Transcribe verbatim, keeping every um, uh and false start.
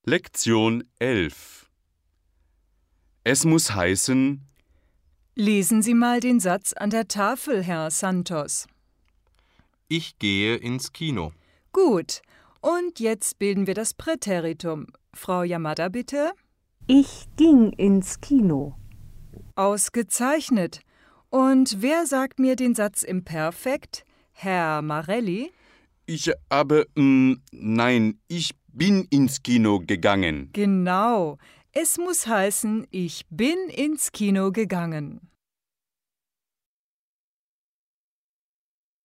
Lektion elf. Es muss heißen, Lesen Sie mal den Satz an der Tafel, Herr Santos. Ich gehe ins Kino. Gut. Und jetzt bilden wir das Präteritum. Frau Yamada, bitte. Ich ging ins Kino. Ausgezeichnet. Und wer sagt mir den Satz im Perfekt? Herr Marelli? ich habe, mm, nein, ich bin ins Kino gegangen. Genau. Es muss heißen, ich bin ins Kino gegangen.